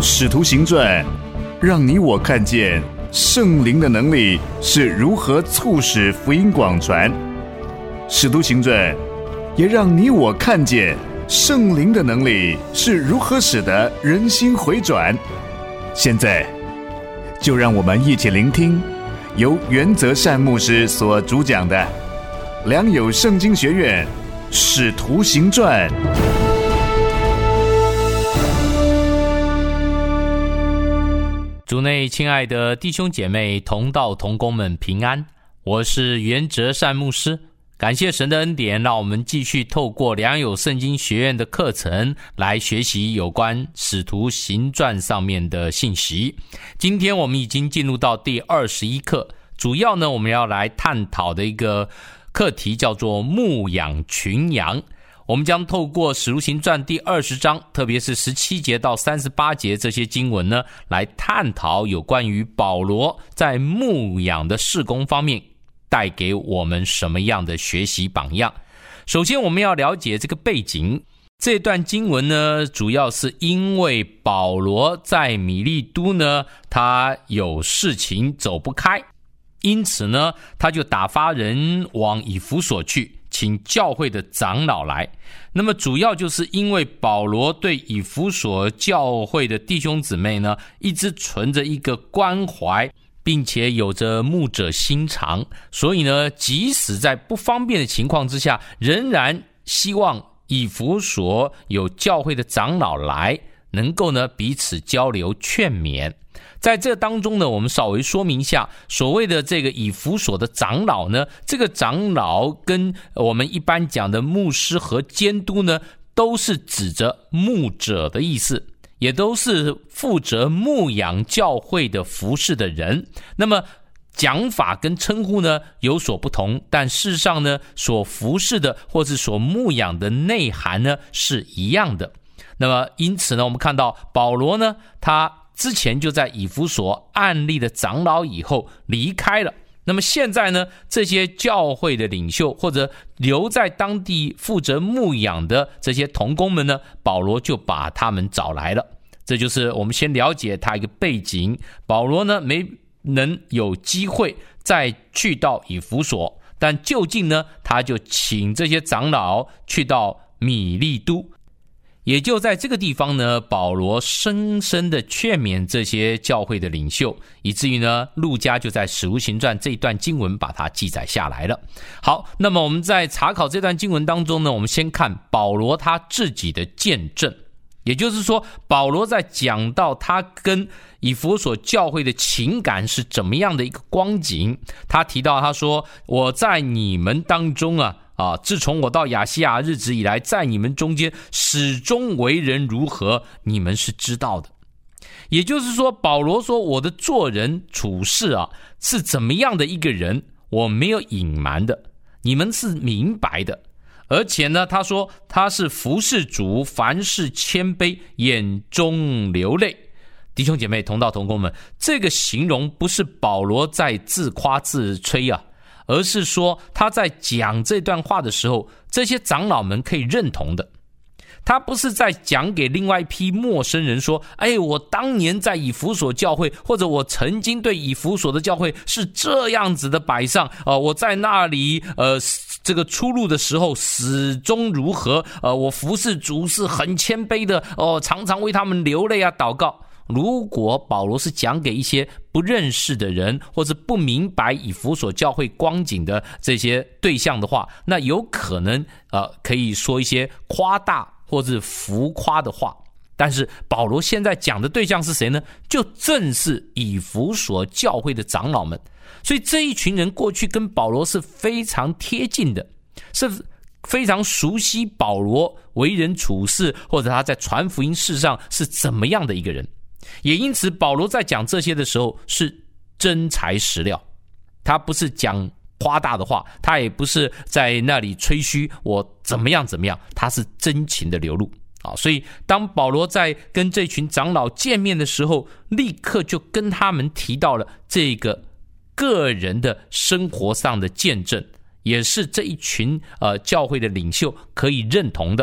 使徒行传让你我看见圣灵的能力是如何促使福音广传，使徒行传也让你我看见圣灵的能力是如何使得人心回转。现在就让我们一起聆听由原则善牧师所主讲的良友圣经学院使徒行传。 主内亲爱的弟兄姐妹同道同工们平安，我是原则善牧师。感谢神的恩典，让我们继续透过良友圣经学院的课程来学习有关使徒行传上面的信息。今天我们已经进入到第21课，主要呢我们要来探讨的一个课题叫做牧养群羊。我们将透过使徒行传第20章，特别是17节到38节这些经文呢，来探讨有关于保罗在牧养的事工方面带给我们什么样的学习榜样。首先我们要了解这个背景，这段经文呢主要是因为保罗在米利都呢他有事情走不开，因此呢他就打发人往以弗所去，请教会的长老来。那么主要就是因为保罗对以弗所教会的弟兄姊妹呢一直存着一个关怀，并且有着牧者心肠，所以呢即使在不方便的情况之下，仍然希望以弗所有教会的长老来，能够呢彼此交流劝勉。在这当中呢，我们稍微说明一下，所谓的这个以弗所的长老呢，这个长老跟我们一般讲的牧师和监督呢，都是指着牧者的意思，也都是负责牧养教会的服事的人。那么讲法跟称呼呢有所不同，但事实上呢，所服事的或是所牧养的内涵呢是一样的。那么因此呢，我们看到保罗呢，他之前就在以弗所按立的长老以后离开了，那么现在呢，这些教会的领袖或者留在当地负责牧养的这些同工们呢，保罗就把他们找来了。这就是我们先了解他一个背景。保罗呢没能有机会再去到以弗所，但就近呢他就请这些长老去到米利都，也就在这个地方呢，保罗深深的劝勉这些教会的领袖，以至于呢，路加就在使徒行传这一段经文把它记载下来了。好，那么我们在查考这段经文当中呢，我们先看保罗他自己的见证，也就是说，保罗在讲到他跟以弗所教会的情感是怎么样的一个光景。他提到他说，我在你们当中自从我到亚细亚日子以来，在你们中间始终为人如何，你们是知道的。也就是说，保罗说我的做人处事是怎么样的一个人，我没有隐瞒的，你们是明白的。而且呢，他说他是服事主，凡事谦卑，眼中流泪。弟兄姐妹同道同工们，这个形容不是保罗在自夸自吹而是说他在讲这段话的时候，这些长老们可以认同的。他不是在讲给另外一批陌生人说，我当年在以弗所教会，或者我曾经对以弗所的教会是这样子的摆上，我在那里这个出入的时候始终如何，我服侍主是很谦卑的，常常为他们流泪祷告。如果保罗是讲给一些不认识的人，或者不明白以弗所教会光景的这些对象的话，那有可能可以说一些夸大或者浮夸的话。但是保罗现在讲的对象是谁呢？就正是以弗所教会的长老们。所以这一群人过去跟保罗是非常贴近的，是非常熟悉保罗为人处事，或者他在传福音事上是怎么样的一个人。也因此保罗在讲这些的时候是真材实料，他不是讲夸大的话，他也不是在那里吹嘘我怎么样怎么样，他是真情的流露。所以当保罗在跟这群长老见面的时候，立刻就跟他们提到了这个个人的生活上的见证，也是这一群教会的领袖可以认同的。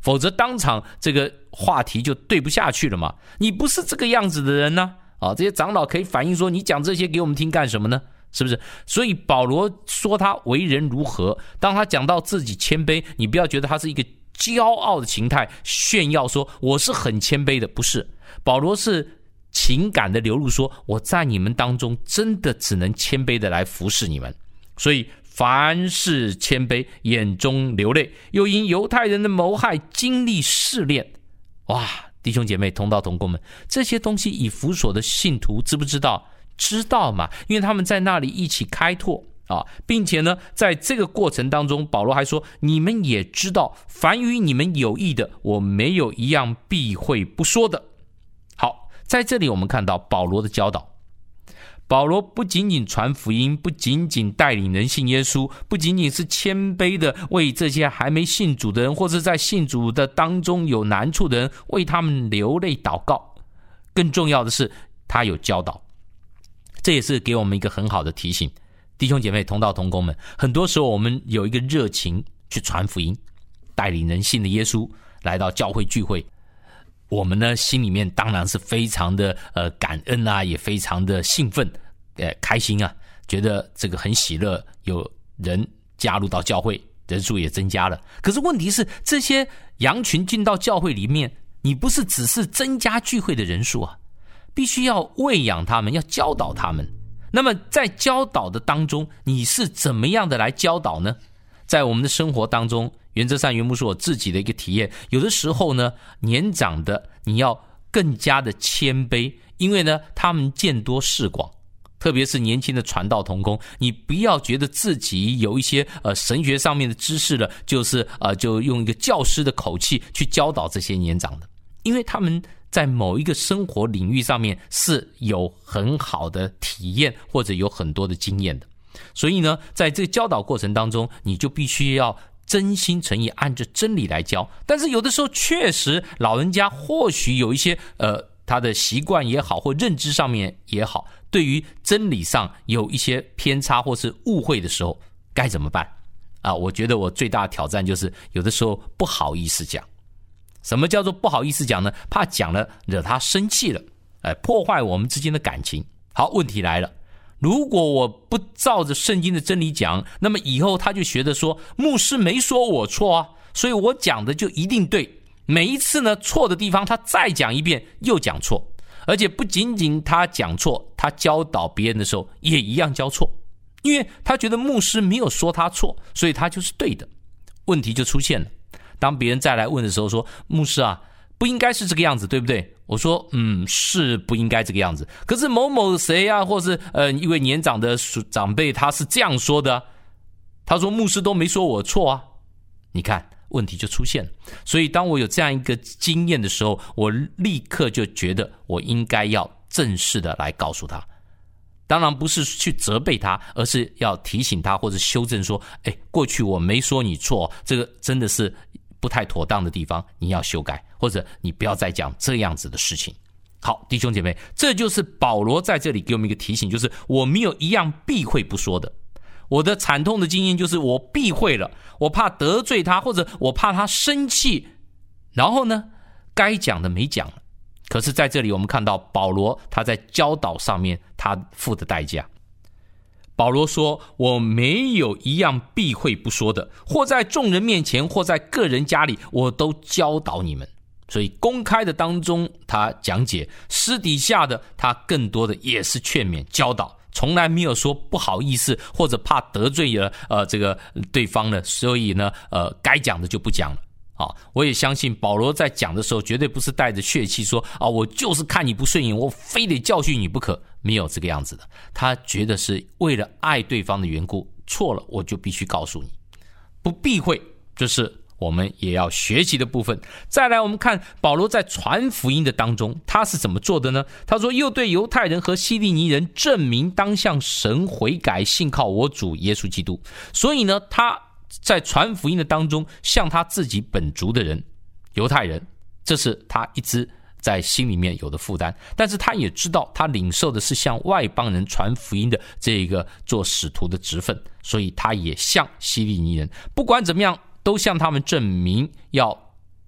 否则当场这个话题就对不下去了嘛。你不是这个样子的人呢，这些长老可以反映说，你讲这些给我们听干什么呢？是不是？所以保罗说他为人如何，当他讲到自己谦卑，你不要觉得他是一个骄傲的形态，炫耀说我是很谦卑的，不是。保罗是情感的流露，说我在你们当中真的只能谦卑的来服侍你们。所以凡事谦卑，眼中流泪，又因犹太人的谋害经历试炼。哇，弟兄姐妹同道同工们，这些东西以弗所的信徒知不知道？知道嘛，因为他们在那里一起开拓并且呢，在这个过程当中，保罗还说，你们也知道，凡与你们有益的，我没有一样避讳不说的。好，在这里我们看到保罗的教导。保罗不仅仅传福音，不仅仅带领人信耶稣，不仅仅是谦卑的为这些还没信主的人，或是在信主的当中有难处的人，为他们流泪祷告。更重要的是，他有教导。这也是给我们一个很好的提醒，弟兄姐妹同道同工们，很多时候我们有一个热情去传福音，带领人信的耶稣来到教会聚会，我们呢心里面当然是非常的感恩啊，也非常的兴奋，开心啊，觉得这个很喜乐，有人加入到教会，人数也增加了。可是问题是，这些羊群进到教会里面，你不是只是增加聚会的人数啊，必须要喂养他们，要教导他们。那么在教导的当中，你是怎么样的来教导呢？在我们的生活当中，原则上原牧是我自己的一个体验，有的时候呢，年长的你要更加的谦卑，因为呢他们见多识广，特别是年轻的传道同工，你不要觉得自己有一些神学上面的知识了，就用一个教师的口气去教导这些年长的，因为他们在某一个生活领域上面是有很好的体验，或者有很多的经验的。所以呢，在这个教导过程当中，你就必须要真心诚意按着真理来教。但是有的时候确实老人家或许有一些他的习惯也好，或认知上面也好，对于真理上有一些偏差或是误会的时候，该怎么办我觉得我最大的挑战就是有的时候不好意思讲。什么叫做不好意思讲呢？怕讲了惹他生气了，破坏我们之间的感情。好，问题来了，如果我不照着圣经的真理讲，那么以后他就学着说，牧师没说我错啊，所以我讲的就一定对。每一次呢，错的地方他再讲一遍又讲错，而且不仅仅他讲错，他教导别人的时候也一样教错，因为他觉得牧师没有说他错，所以他就是对的。问题就出现了，当别人再来问的时候说，牧师啊，不应该是这个样子，对不对？我说是不应该这个样子，可是某某谁啊，或是一位年长的长辈他是这样说的他说牧师都没说我错啊。你看问题就出现了。所以当我有这样一个经验的时候，我立刻就觉得我应该要正式的来告诉他，当然不是去责备他，而是要提醒他或者修正说，过去我没说你错，这个真的是不太妥当的地方，你要修改，或者你不要再讲这样子的事情。好，弟兄姐妹，这就是保罗在这里给我们一个提醒，就是我没有一样避讳不说的。我的惨痛的经验就是我避讳了，我怕得罪他，或者我怕他生气，然后呢该讲的没讲了。可是在这里我们看到保罗他在教导上面他付的代价。保罗说，我没有一样避讳不说的，或在众人面前，或在个人家里，我都教导你们。所以公开的当中他讲解，私底下的他更多的也是劝勉教导，从来没有说不好意思，或者怕得罪了这个对方了，所以呢该讲的就不讲了。我也相信保罗在讲的时候绝对不是带着血气说我就是看你不顺眼，我非得教训你不可，没有这个样子的。他觉得是为了爱对方的缘故，错了我就必须告诉你，不避讳，就是我们也要学习的部分。再来我们看保罗在传福音的当中他是怎么做的呢？他说，又对犹太人和希利尼人证明当向神悔改，信靠我主耶稣基督。所以呢他在传福音的当中向他自己本族的人犹太人，这是他一直在心里面有的负担，但是他也知道他领受的是向外邦人传福音的这个做使徒的职分，所以他也向希利尼人不管怎么样都向他们证明要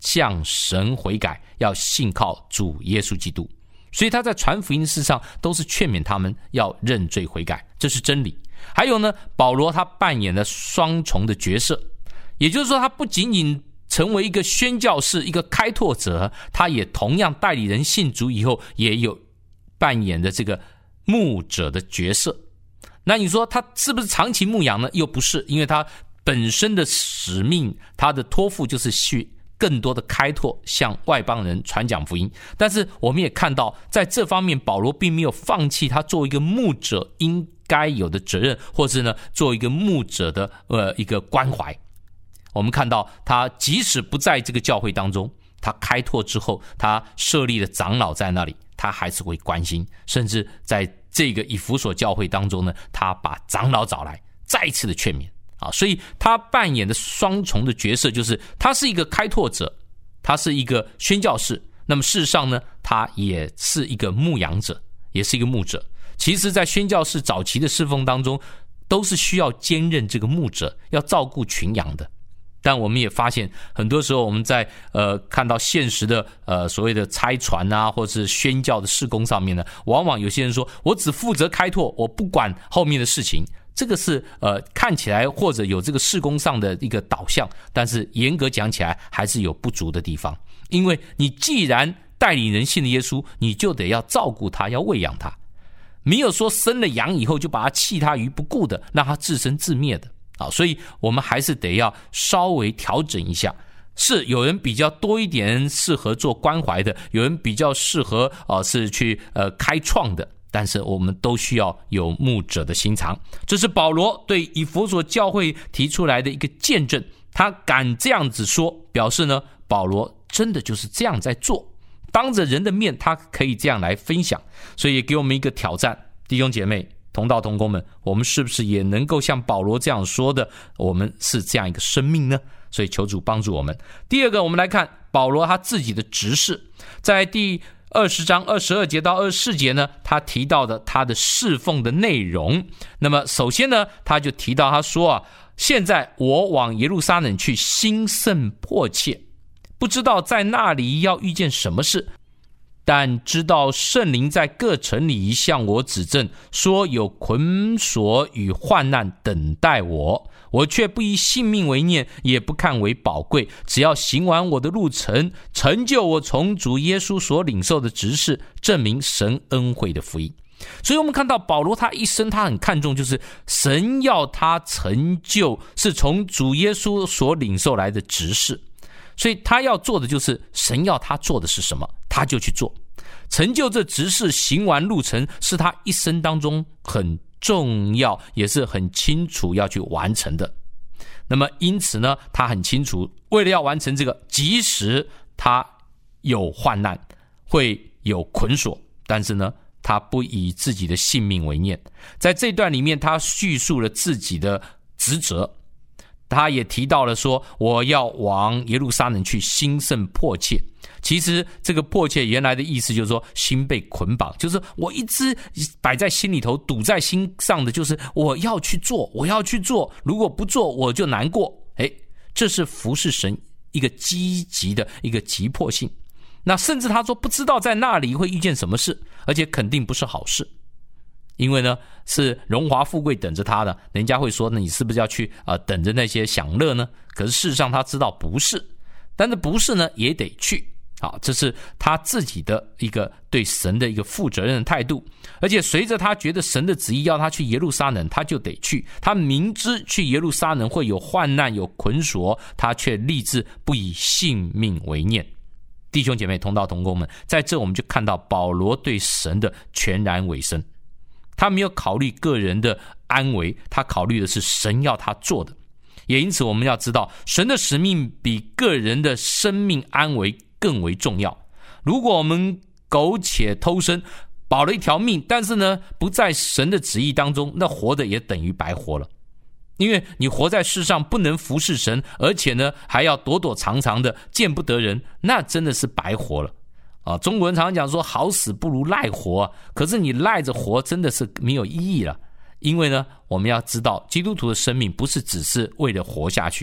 向神悔改，要信靠主耶稣基督。所以他在传福音的事上都是劝勉他们要认罪悔改，这是真理。还有呢，保罗他扮演了双重的角色，也就是说他不仅仅成为一个宣教士，一个开拓者，他也同样带领人信主以后也有扮演的这个牧者的角色。那你说他是不是长期牧养呢？又不是，因为他本身的使命，他的托付就是去更多的开拓，向外邦人传讲福音。但是我们也看到在这方面保罗并没有放弃他作为一个牧者应该有的责任，或是呢作为一个牧者的一个关怀。我们看到他即使不在这个教会当中，他开拓之后，他设立了长老在那里，他还是会关心，甚至在这个以弗所教会当中呢，他把长老找来再一次的劝勉。所以他扮演的双重的角色，就是他是一个开拓者，他是一个宣教士，那么事实上呢，他也是一个牧养者，也是一个牧者。其实在宣教士早期的侍奉当中，都是需要兼任这个牧者，要照顾群羊的。但我们也发现很多时候我们在看到现实的所谓的差传啊，或是宣教的事工上面呢，往往有些人说我只负责开拓，我不管后面的事情。这个是看起来或者有这个事工上的一个导向，但是严格讲起来还是有不足的地方。因为你既然带领人信的耶稣，你就得要照顾他，要喂养他，没有说生了羊以后就把他弃他于不顾的，让他自生自灭的。所以我们还是得要稍微调整一下。是有人比较多一点适合做关怀的，有人比较适合是去开创的，但是我们都需要有牧者的心肠。这是保罗对以弗所教会提出来的一个见证，他敢这样子说，表示呢保罗真的就是这样在做，当着人的面他可以这样来分享。所以也给我们一个挑战，弟兄姐妹同道同工们，我们是不是也能够像保罗这样说的，我们是这样一个生命呢？所以求主帮助我们。第二个，我们来看保罗他自己的执事，在第20章22节到24节呢，他提到的他的侍奉的内容。那么首先呢，他就提到他说现在我往耶路撒冷去，心甚迫切，不知道在那里要遇见什么事，但知道圣灵在各城里向我指证，说有捆锁与患难等待我，我却不以性命为念，也不看为宝贵，只要行完我的路程，成就我从主耶稣所领受的职事，证明神恩惠的福音。所以我们看到保罗他一生他很看重，就是神要他成就是从主耶稣所领受来的职事，所以他要做的就是神要他做的是什么，他就去做。成就这职事，行完路程，是他一生当中很重要，也是很清楚要去完成的。那么因此呢，他很清楚，为了要完成这个，即使他有患难，会有捆锁，但是呢，他不以自己的性命为念。在这段里面，他叙述了自己的职责，他也提到了说，我要往耶路撒冷去，心甚迫切。其实这个迫切原来的意思就是说心被捆绑，就是我一直摆在心里头，堵在心上的就是我要去做，我要去做，如果不做我就难过。这是服侍神一个积极的一个急迫性。那甚至他说不知道在那里会遇见什么事，而且肯定不是好事，因为呢是荣华富贵等着他的，人家会说你是不是要去等着那些享乐呢？可是事实上他知道不是，但是不是呢也得去。这是他自己的一个对神的一个负责任的态度。而且随着他觉得神的旨意要他去耶路撒冷，他就得去。他明知去耶路撒冷会有患难有捆锁，他却立志不以性命为念。弟兄姐妹同道同工们，在这我们就看到保罗对神的全然委身，他没有考虑个人的安危，他考虑的是神要他做的。也因此我们要知道，神的使命比个人的生命安危更为重要。如果我们苟且偷生，保了一条命，但是呢不在神的旨意当中，那活的也等于白活了。因为你活在世上不能服侍神，而且呢还要躲躲藏藏的见不得人，那真的是白活了中国人常常讲说好死不如赖活，可是你赖着活真的是没有意义了。因为呢我们要知道，基督徒的生命不是只是为了活下去，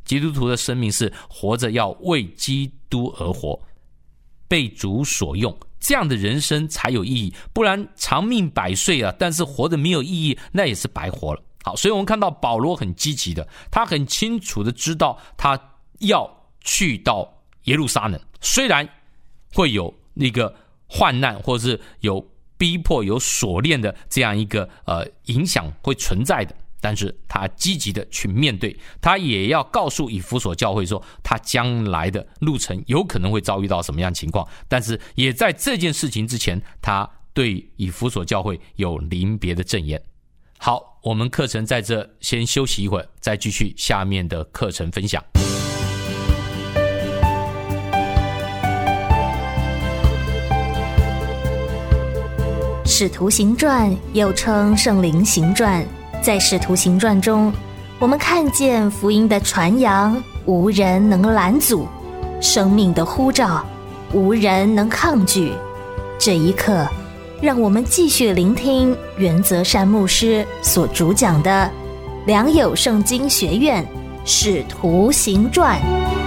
基督徒的生命是活着要为基督而活，被主所用，这样的人生才有意义。不然长命百岁啊，但是活得没有意义，那也是白活了。好，所以我们看到保罗很积极的，他很清楚的知道他要去到耶路撒冷，虽然会有那个患难，或是有逼迫、有锁链的这样一个影响会存在的，但是他积极的去面对，他也要告诉以弗所教会说，他将来的路程有可能会遭遇到什么样的情况，但是也在这件事情之前，他对以弗所教会有临别的赠言。好，我们课程在这先休息一会儿，再继续下面的课程分享。 使徒行传又称圣灵行传，在使徒行传中，我们看见福音的传扬无人能拦阻，生命的呼召无人能抗拒。这一刻，让我们继续聆听袁泽善牧师所主讲的良友圣经学院使徒行传。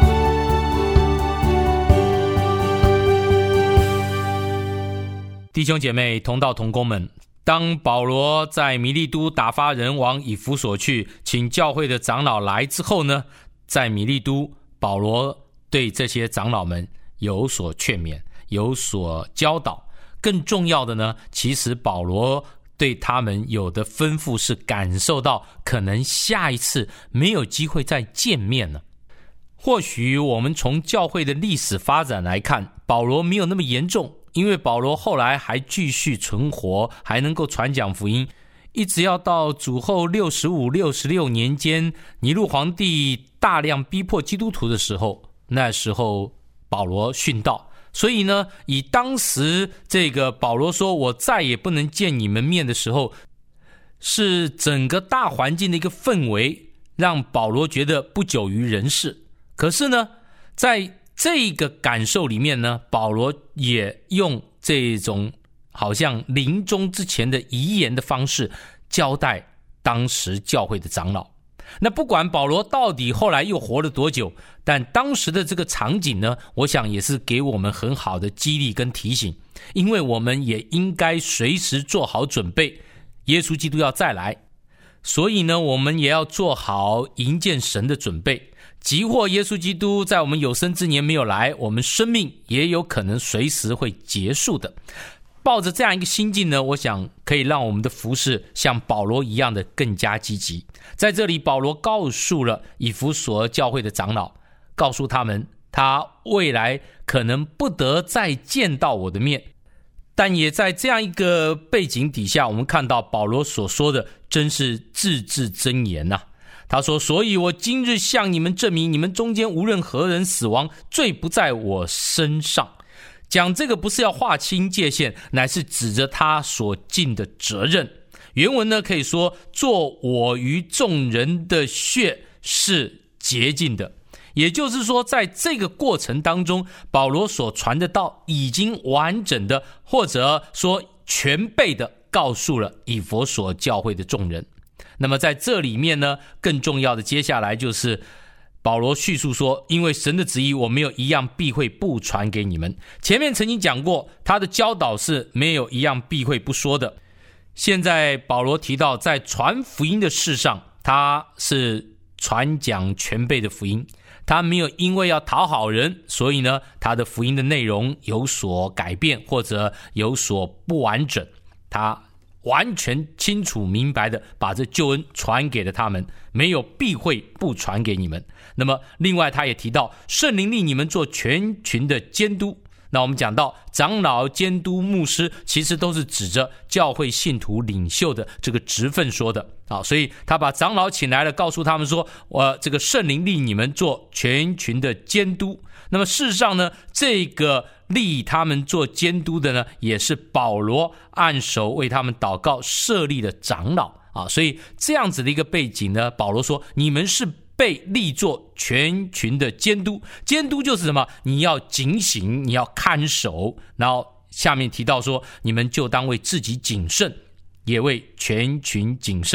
弟兄姐妹、同道同工们，当保罗在米利都打发人往以弗所去，请教会的长老来之后呢，在米利都，保罗对这些长老们有所劝勉，有所教导。更重要的呢，其实保罗对他们有的吩咐是感受到可能下一次没有机会再见面了。或许我们从教会的历史发展来看，保罗没有那么严重，因为保罗后来还继续存活，还能够传讲福音，一直要到主后65、66年间，尼禄皇帝大量逼迫基督徒的时候，那时候保罗殉道。所以呢，以当时这个保罗说我再也不能见你们面的时候，是整个大环境的一个氛围让保罗觉得不久于人世。可是呢，在这个感受里面呢，保罗也用这种好像临终之前的遗言的方式交代当时教会的长老。那不管保罗到底后来又活了多久，但当时的这个场景呢，我想也是给我们很好的激励跟提醒，因为我们也应该随时做好准备，耶稣基督要再来，所以呢，我们也要做好迎见神的准备。即或耶稣基督在我们有生之年没有来，我们生命也有可能随时会结束的。抱着这样一个心境呢，我想可以让我们的服事像保罗一样的更加积极。在这里，保罗告诉了以弗所教会的长老，告诉他们他未来可能不得再见到我的面，但也在这样一个背景底下，我们看到保罗所说的真是字字真言啊。他说，所以我今日向你们证明，你们中间无论何人死亡，罪不在我身上。讲这个不是要划清界限，乃是指着他所尽的责任。原文呢可以说，做我于众人的血是洁净的。也就是说，在这个过程当中，保罗所传的道已经完整的，或者说全备的告诉了以弗所教会的众人。那么在这里面呢，更重要的接下来就是保罗叙述说，因为神的旨意我没有一样避讳不传给你们。前面曾经讲过，他的教导是没有一样避讳不说的。现在保罗提到，在传福音的事上，他是传讲全备的福音，他没有因为要讨好人，所以呢，他的福音的内容有所改变或者有所不完整，他完全清楚明白的把这救恩传给了他们，没有避讳不传给你们。那么另外他也提到，圣灵立你们做全群的监督。那我们讲到长老、监督、牧师，其实都是指着教会信徒领袖的这个职分说的啊。所以他把长老请来了，告诉他们说，这个圣灵立你们做全群的监督。那么事实上呢，这个立他们做监督的呢，也是保罗按手为他们祷告设立的长老啊。所以这样子的一个背景呢，保罗说，你们是被立作全群的监督。监督就是什么？你要警醒，你要看守。然后下面提到说，你们就当为自己谨慎，也为全群谨慎，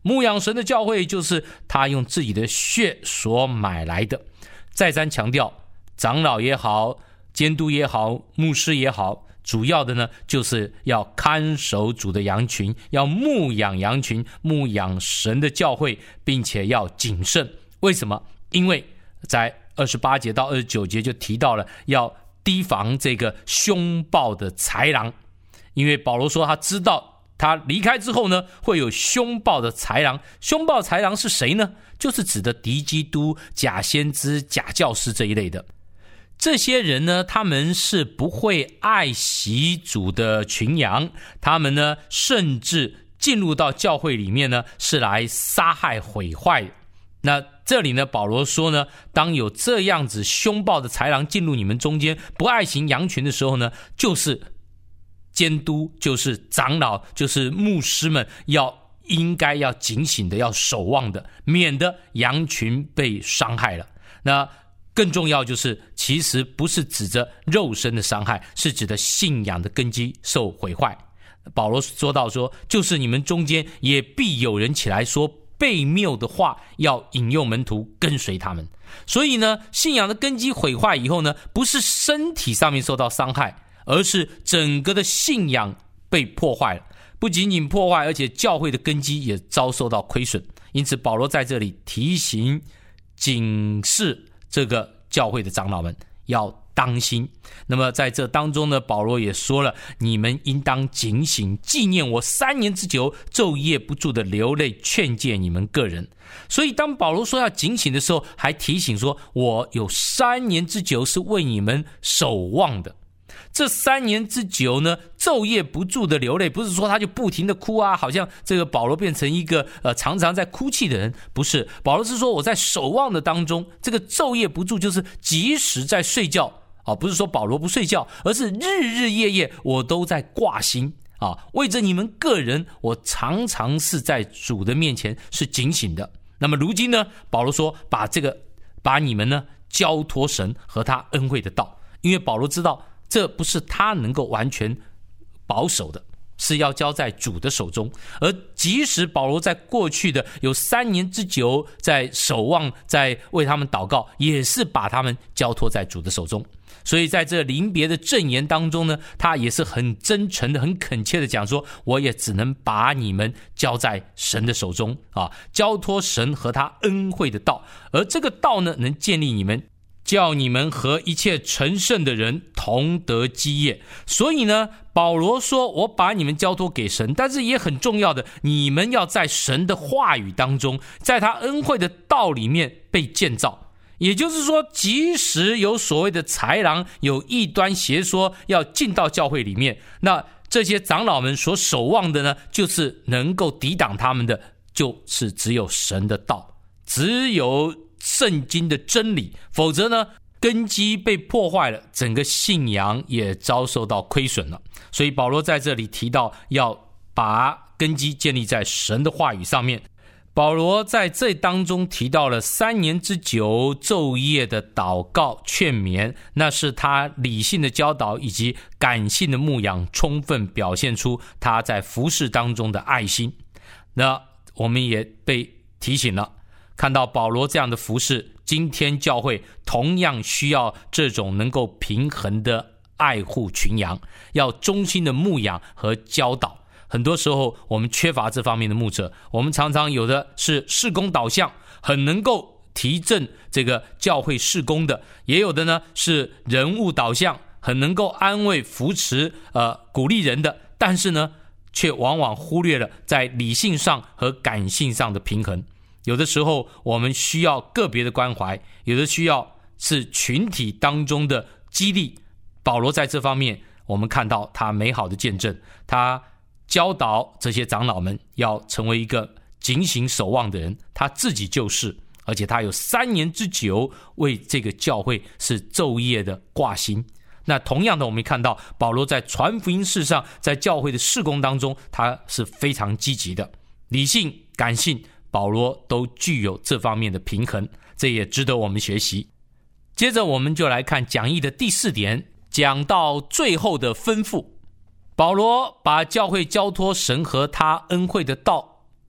牧养神的教会就是他用自己的血所买来的。再三强调，长老也好，监督也好，牧师也好，主要的呢就是要看守主的羊群，要牧养羊群，牧养神的教会，并且要谨慎。为什么？因为在28节到29节就提到了要提防这个凶暴的豺狼，因为保罗说他知道他离开之后呢，会有凶暴的豺狼。凶暴的豺狼是谁呢？就是指的敌基督、假先知、假教师这一类的。这些人呢，他们是不会爱惜主的群羊，他们呢，甚至进入到教会里面呢，是来杀害毁坏的。那这里呢，保罗说呢，当有这样子凶暴的豺狼进入你们中间，不爱惜羊群的时候呢，就是监督，就是长老，就是牧师们应该要警醒的，要守望的，免得羊群被伤害了。那更重要就是，其实不是指着肉身的伤害，是指的信仰的根基受毁坏。保罗说到说，就是你们中间也必有人起来说悖谬的话，要引诱门徒跟随他们。所以呢，信仰的根基毁坏以后呢，不是身体上面受到伤害，而是整个的信仰被破坏了。不仅仅破坏，而且教会的根基也遭受到亏损。因此保罗在这里提醒警示这个教会的长老们要当心。那么在这当中呢，保罗也说了，你们应当警醒，纪念我3年之久昼夜不住的流泪劝诫你们个人。所以当保罗说要警醒的时候，还提醒说，我有3年之久是为你们守望的。这3年之久呢，昼夜不住的流泪，不是说他就不停的哭啊，好像这个保罗变成一个常常在哭泣的人，不是。保罗是说我在守望的当中，这个昼夜不住就是即使在睡觉不是说保罗不睡觉，而是日日夜夜我都在挂心为着你们个人，我常常是在主的面前是警醒的。那么如今呢，保罗说把你们呢交托神和他恩惠的道，因为保罗知道这不是他能够完全保守的，是要交在主的手中。而即使保罗在过去的有3年之久在守望，在为他们祷告，也是把他们交托在主的手中。所以在这临别的证言当中呢，他也是很真诚的、很恳切的讲说，我也只能把你们交在神的手中交托神和他恩惠的道。而这个道呢，能建立你们，叫你们和一切成圣的人同得基业。所以呢，保罗说我把你们交托给神，但是也很重要的，你们要在神的话语当中，在他恩惠的道里面被建造。也就是说，即使有所谓的豺狼，有异端邪说要进到教会里面，那这些长老们所守望的呢，就是能够抵挡他们的，就是只有神的道，只有圣经的真理。否则呢，根基被破坏了，整个信仰也遭受到亏损了。所以保罗在这里提到要把根基建立在神的话语上面。保罗在这当中提到了3年之久昼夜的祷告劝勉，那是他理性的教导以及感性的牧养，充分表现出他在服事当中的爱心。那我们也被提醒了，看到保罗这样的服事，今天教会同样需要这种能够平衡的爱护群羊，要忠心的牧养和教导。很多时候我们缺乏这方面的牧者，我们常常有的是事工导向，很能够提振这个教会事工的，也有的呢是人物导向，很能够安慰扶持鼓励人的，但是呢却往往忽略了在理性上和感性上的平衡。有的时候我们需要个别的关怀，有的需要是群体当中的激励。保罗在这方面我们看到他美好的见证，他教导这些长老们要成为一个警醒守望的人，他自己就是，而且他有3年之久为这个教会是昼夜的挂心。那同样的，我们看到保罗在传福音事上，在教会的事工当中，他是非常积极的，理性感性保罗都具有这方面的平衡，这也值得我们学习。接着我们就来看讲义的第4点，讲到最后的吩咐。保罗把教会交托神和他恩惠的道，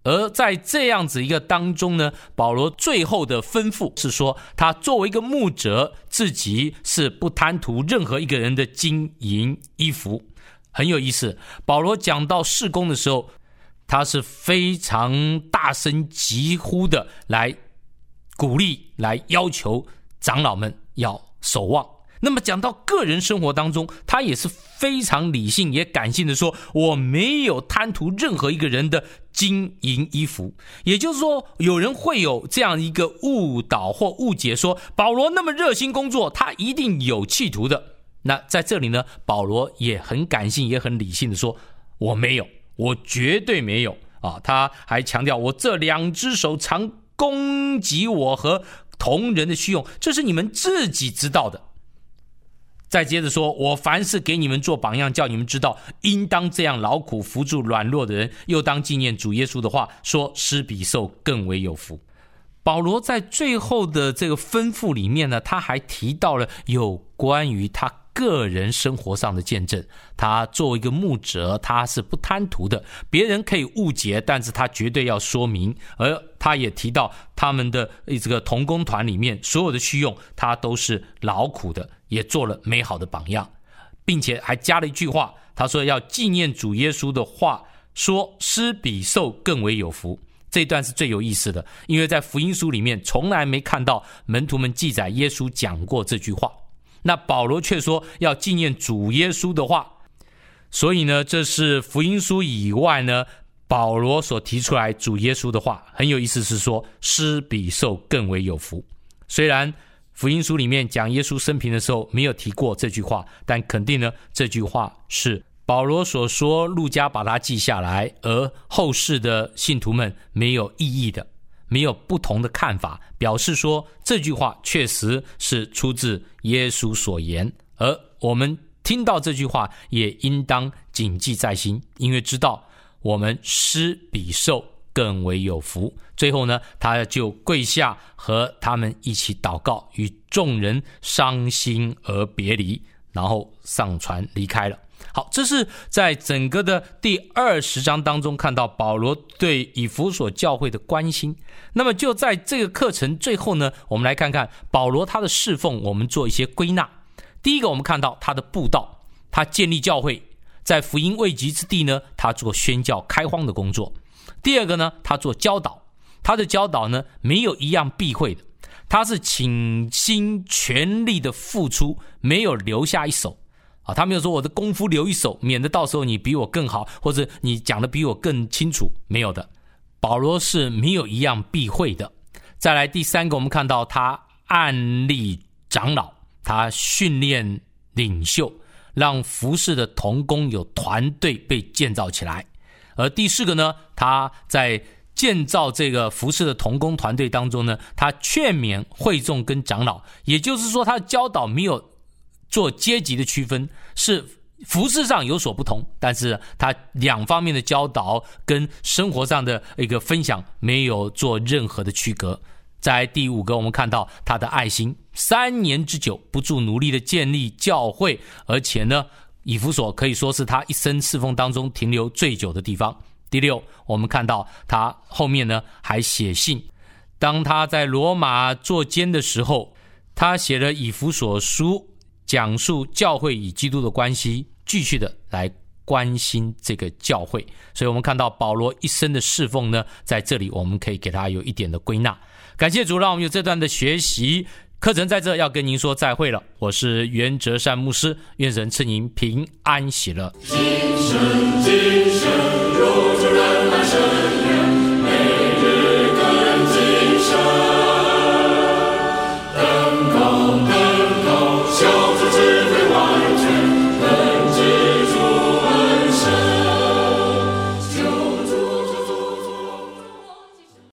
而在这样子一个当中呢，保罗最后的吩咐是说，他作为一个牧者，自己是不贪图任何一个人的金银衣服。很有意思，保罗讲到事工的时候，他是非常大声疾呼的来鼓励，来要求长老们要守望。那么讲到个人生活当中，他也是非常理性也感性的说，我没有贪图任何一个人的金银衣服。也就是说，有人会有这样一个误导或误解，说保罗那么热心工作，他一定有企图的。那在这里呢，保罗也很感性也很理性的说，我没有，我绝对没有啊！他还强调，我这2只手常供给我和同人的需用，这是你们自己知道的。再接着说，我凡事给你们做榜样，叫你们知道应当这样劳苦扶助软弱的人，又当纪念主耶稣的话，说施比受更为有福。保罗在最后的这个吩咐里面呢，他还提到了有关于他个人生活上的见证。他作为一个牧者，他是不贪图的，别人可以误解，但是他绝对要说明。而他也提到他们的这个同工团里面所有的需用，他都是劳苦的，也做了美好的榜样，并且还加了一句话，他说要纪念主耶稣的话，说施比受更为有福。这一段是最有意思的，因为在福音书里面从来没看到门徒们记载耶稣讲过这句话，那保罗却说要纪念主耶稣的话。所以呢，这是福音书以外呢，保罗所提出来主耶稣的话。很有意思是说，施比受更为有福。虽然福音书里面讲耶稣生平的时候没有提过这句话，但肯定呢，这句话是保罗所说，路加把它记下来，而后世的信徒们没有异议的，没有不同的看法，表示说这句话确实是出自耶稣所言。而我们听到这句话也应当谨记在心，因为知道我们施比受更为有福。最后呢，他就跪下和他们一起祷告，与众人伤心而别离，然后上船离开了。好，这是在整个的第20章当中看到保罗对以弗所教会的关心。那么就在这个课程最后呢，我们来看看保罗他的侍奉，我们做一些归纳。第一个，我们看到他的布道，他建立教会，在福音未及之地呢，他做宣教开荒的工作。第二个呢，他做教导，他的教导呢没有一样避讳的，他是倾心全力的付出，没有留下一手他没有说我的功夫留一手，免得到时候你比我更好，或者你讲的比我更清楚，没有的。保罗是没有一样避讳的。再来第三个，我们看到他按立长老，他训练领袖，让服事的同工有团队被建造起来。而第四个呢，他在建造这个服事的同工团队当中呢，他劝勉会众跟长老，也就是说他的教导没有做阶级的区分，是服事上有所不同，但是他两方面的教导跟生活上的一个分享没有做任何的区隔。在第五个，我们看到他的爱心，3年之久不住努力的建立教会，而且呢，以弗所可以说是他一生侍奉当中停留最久的地方。第六，我们看到他后面呢还写信，当他在罗马坐监的时候，他写了以弗所书，讲述教会与基督的关系，继续的来关心这个教会。所以我们看到保罗一生的侍奉呢，在这里我们可以给他有一点的归纳。感谢主，让我们有这段的学习课程，在这要跟您说再会了。我是袁哲善牧师，愿神赐您平安喜乐。今生今生